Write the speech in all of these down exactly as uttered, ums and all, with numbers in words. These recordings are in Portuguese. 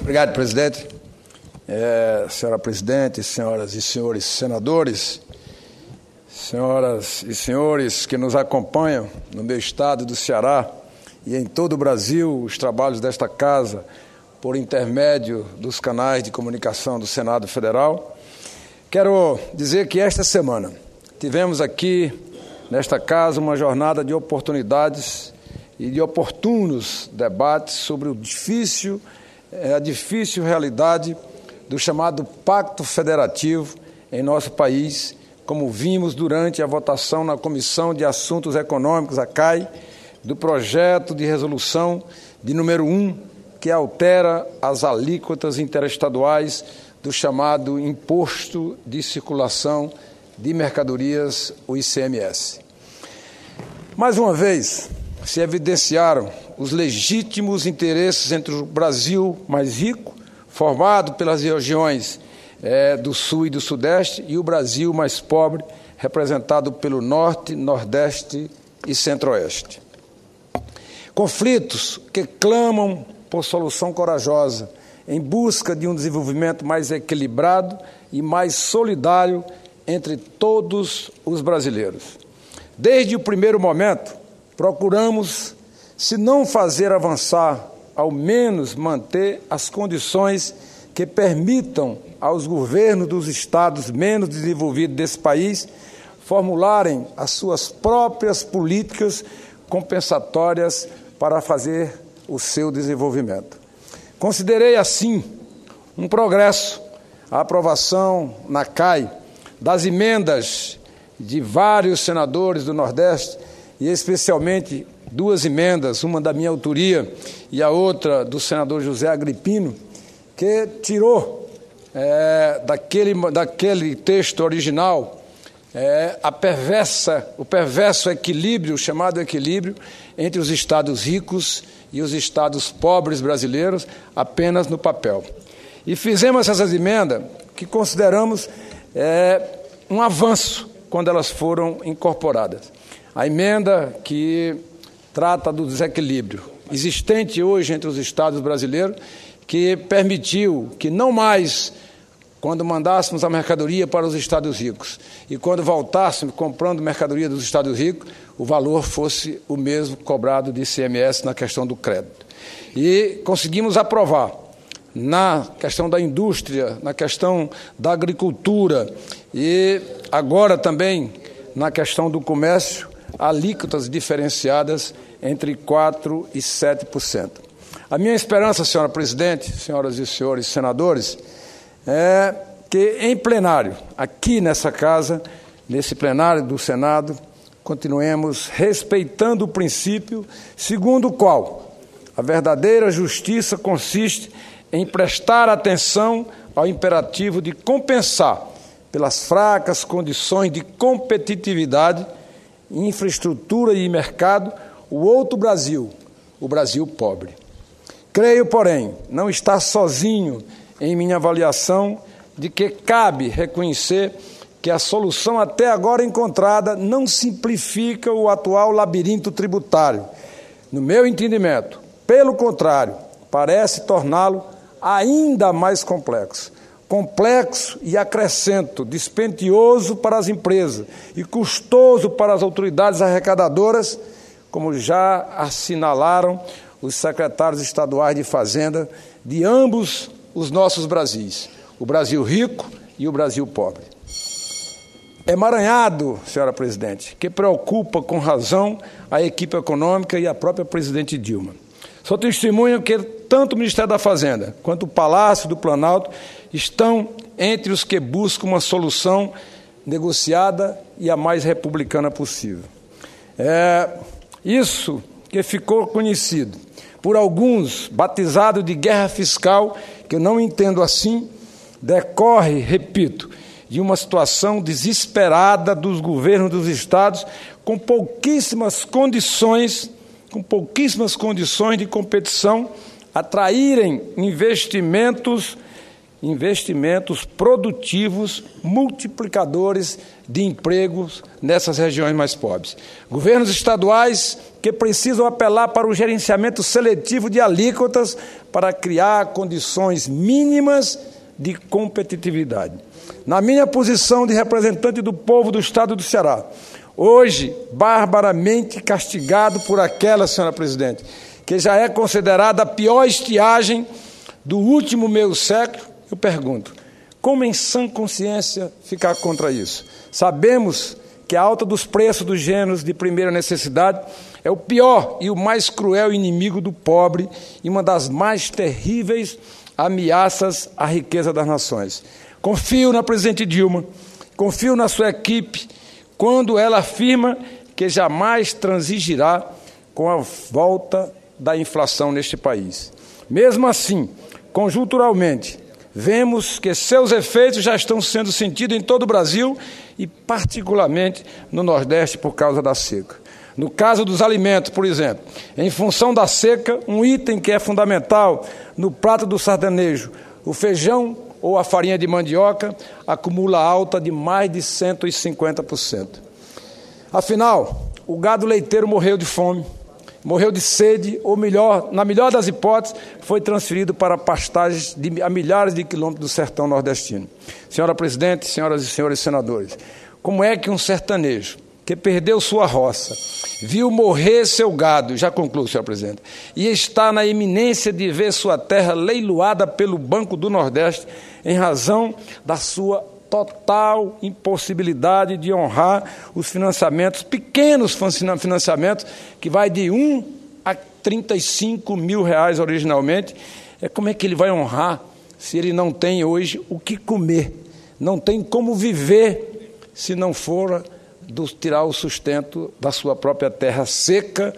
Obrigado, presidente. É, senhora presidente, senhoras e senhores senadores, senhoras e senhores que nos acompanham no meu estado do Ceará e em todo o Brasil, os trabalhos desta casa, por intermédio dos canais de comunicação do Senado Federal, quero dizer que esta semana tivemos aqui, nesta casa, uma jornada de oportunidades e de oportunos debates sobre o difícil, a difícil realidade do chamado Pacto Federativo em nosso país, como vimos durante a votação na Comissão de Assuntos Econômicos, a C A I, do projeto de resolução de número um, que altera as alíquotas interestaduais do chamado Imposto de Circulação de Mercadorias, o I C M S. Mais uma vez, se evidenciaram os legítimos interesses entre o Brasil mais rico, formado pelas regiões é, do Sul e do Sudeste, e o Brasil mais pobre, representado pelo Norte, Nordeste e Centro-Oeste. Conflitos que clamam por solução corajosa, em busca de um desenvolvimento mais equilibrado e mais solidário entre todos os brasileiros. Desde o primeiro momento, procuramos, se não fazer avançar, ao menos manter as condições que permitam aos governos dos estados menos desenvolvidos desse país formularem as suas próprias políticas compensatórias para fazer o seu desenvolvimento. Considerei, assim, um progresso a aprovação na C A I das emendas de vários senadores do Nordeste, e especialmente duas emendas, uma da minha autoria e a outra do senador José Agripino, que tirou é, daquele, daquele texto original é, a perversa, o perverso equilíbrio, chamado equilíbrio, entre os estados ricos e os estados pobres brasileiros, apenas no papel. E fizemos essas emendas que consideramos é, um avanço quando elas foram incorporadas. A emenda que trata do desequilíbrio existente hoje entre os estados brasileiros, que permitiu que não mais, quando mandássemos a mercadoria para os estados ricos e quando voltássemos comprando mercadoria dos estados ricos, o valor fosse o mesmo cobrado de I C M S na questão do crédito. E conseguimos aprovar na questão da indústria, na questão da agricultura e agora também na questão do comércio, alíquotas diferenciadas entre quatro por cento e sete por cento. A minha esperança, senhora presidente, senhoras e senhores senadores, é que em plenário, aqui nessa casa, nesse plenário do Senado, continuemos respeitando o princípio segundo o qual a verdadeira justiça consiste em prestar atenção ao imperativo de compensar pelas fracas condições de competitividade, infraestrutura e mercado o outro Brasil, o Brasil pobre. Creio, porém, não estar sozinho em minha avaliação de que cabe reconhecer que a solução até agora encontrada não simplifica o atual labirinto tributário. No meu entendimento, pelo contrário, parece torná-lo ainda mais complexo. Complexo e, acrescento, dispendioso para as empresas e custoso para as autoridades arrecadadoras, como já assinalaram os secretários estaduais de Fazenda de ambos os nossos Brasis, o Brasil rico e o Brasil pobre. Emaranhado, senhora presidente, que preocupa com razão a equipe econômica e a própria presidente Dilma. Sou testemunha que tanto o Ministério da Fazenda quanto o Palácio do Planalto estão entre os que buscam uma solução negociada e a mais republicana possível. É isso que ficou conhecido por alguns, batizado de guerra fiscal, que eu não entendo assim, decorre, repito, de uma situação desesperada dos governos dos estados com pouquíssimas condições, com pouquíssimas condições de competição, atraírem investimentos investimentos produtivos, multiplicadores de empregos nessas regiões mais pobres. Governos estaduais que precisam apelar para o gerenciamento seletivo de alíquotas para criar condições mínimas de competitividade. Na minha posição de representante do povo do Estado do Ceará, hoje barbaramente castigado por aquela, senhora presidente, que já é considerada a pior estiagem do último meio século, eu pergunto, como em sã consciência ficar contra isso? Sabemos que a alta dos preços dos gêneros de primeira necessidade é o pior e o mais cruel inimigo do pobre e uma das mais terríveis ameaças à riqueza das nações. Confio na presidente Dilma, confio na sua equipe, quando ela afirma que jamais transigirá com a volta da inflação neste país. Mesmo assim, conjunturalmente, vemos que seus efeitos já estão sendo sentidos em todo o Brasil e particularmente no Nordeste por causa da seca. No caso dos alimentos, por exemplo, em função da seca, um item que é fundamental no prato do sertanejo, o feijão ou a farinha de mandioca, acumula alta de mais de cento e cinquenta por cento. Afinal, o gado leiteiro morreu de fome, morreu de sede, ou melhor, na melhor das hipóteses, foi transferido para pastagens de, a milhares de quilômetros do sertão nordestino. Senhora presidente, senhoras e senhores senadores, como é que um sertanejo que perdeu sua roça, viu morrer seu gado, já concluo, senhor presidente, e está na iminência de ver sua terra leiloada pelo Banco do Nordeste em razão da sua total impossibilidade de honrar os financiamentos, pequenos financiamentos, que vai de um a trinta e cinco mil reais originalmente. É, como é que ele vai honrar se ele não tem hoje o que comer? Não tem como viver se não for do, tirar o sustento da sua própria terra seca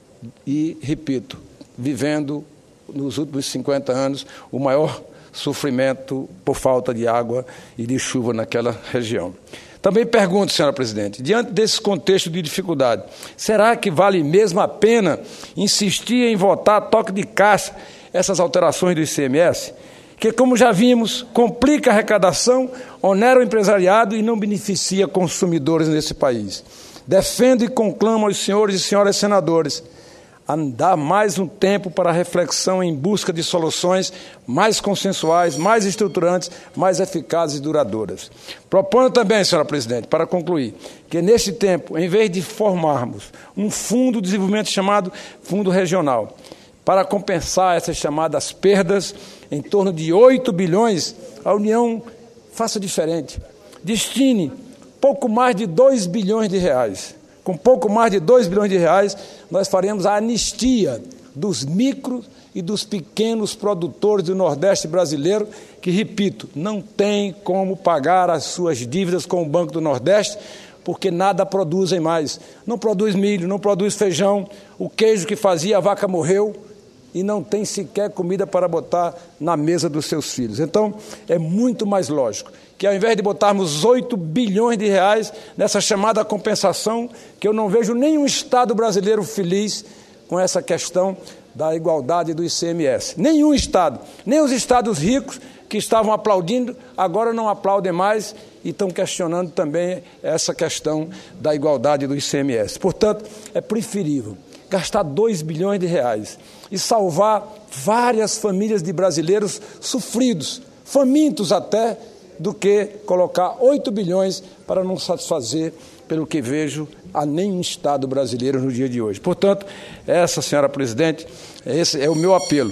e, repito, vivendo nos últimos cinquenta anos o maior sofrimento por falta de água e de chuva naquela região. Também pergunto, senhora presidente, diante desse contexto de dificuldade, será que vale mesmo a pena insistir em votar toque de caixa essas alterações do I C M S? Que, como já vimos, complica a arrecadação, onera o empresariado e não beneficia consumidores nesse país. Defendo e conclamo aos senhores e senhoras senadores a dar mais um tempo para a reflexão em busca de soluções mais consensuais, mais estruturantes, mais eficazes e duradouras. Proponho também, senhora presidente, para concluir, que neste tempo, em vez de formarmos um fundo de desenvolvimento chamado Fundo Regional, para compensar essas chamadas perdas, em torno de oito bilhões, a União faça diferente. Destine pouco mais de dois bilhões de reais. Com pouco mais de dois bilhões de reais, nós faremos a anistia dos micro e dos pequenos produtores do Nordeste brasileiro, que, repito, não têm como pagar as suas dívidas com o Banco do Nordeste, porque nada produzem mais. Não produz milho, não produz feijão, o queijo que fazia a vaca morreu, e não tem sequer comida para botar na mesa dos seus filhos. Então, é muito mais lógico que, ao invés de botarmos oito bilhões de reais nessa chamada compensação, que eu não vejo nenhum Estado brasileiro feliz com essa questão da igualdade do I C M S. Nenhum Estado, nem os Estados ricos, que estavam aplaudindo, agora não aplaudem mais e estão questionando também essa questão da igualdade do I C M S. Portanto, é preferível gastar dois bilhões de reais e salvar várias famílias de brasileiros sofridos, famintos até, do que colocar oito bilhões para não satisfazer, pelo que vejo, a nenhum Estado brasileiro no dia de hoje. Portanto, essa, senhora presidente, esse é o meu apelo.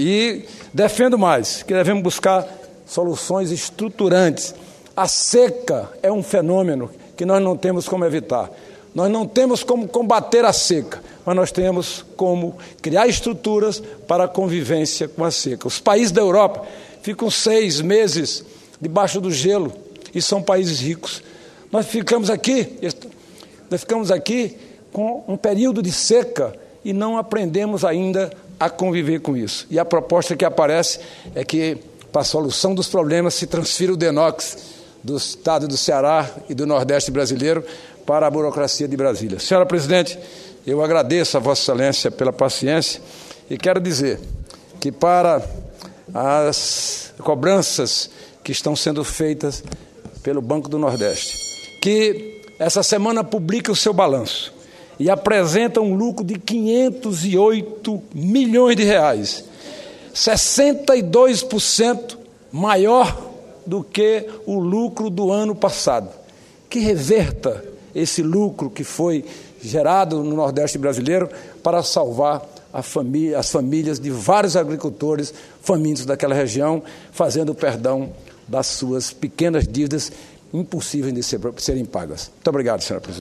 E defendo mais, que devemos buscar soluções estruturantes. A seca é um fenômeno que nós não temos como evitar. Nós não temos como combater a seca, mas nós temos como criar estruturas para a convivência com a seca. Os países da Europa ficam seis meses debaixo do gelo e são países ricos. Nós ficamos aqui, nós ficamos aqui com um período de seca e não aprendemos ainda a conviver com isso. E a proposta que aparece é que, para a solução dos problemas, se transfira o DENOX do Estado do Ceará e do Nordeste brasileiro para a burocracia de Brasília. Senhora presidente, eu agradeço a Vossa Excelência pela paciência e quero dizer que, para as cobranças que estão sendo feitas pelo Banco do Nordeste, que essa semana publica o seu balanço e apresenta um lucro de quinhentos e oito milhões de reais, sessenta e dois por cento maior do que o lucro do ano passado. Que reverta esse lucro que foi gerado no Nordeste brasileiro para salvar a família, as famílias de vários agricultores famintos daquela região, fazendo o perdão das suas pequenas dívidas impossíveis de ser, serem pagas. Muito obrigado, senhora presidente.